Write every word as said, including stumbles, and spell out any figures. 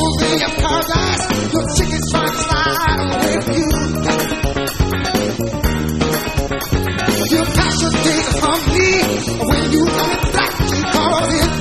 moving your paradise. Your tickets trying to slide away from you. You pass your days from me when you come back to call in.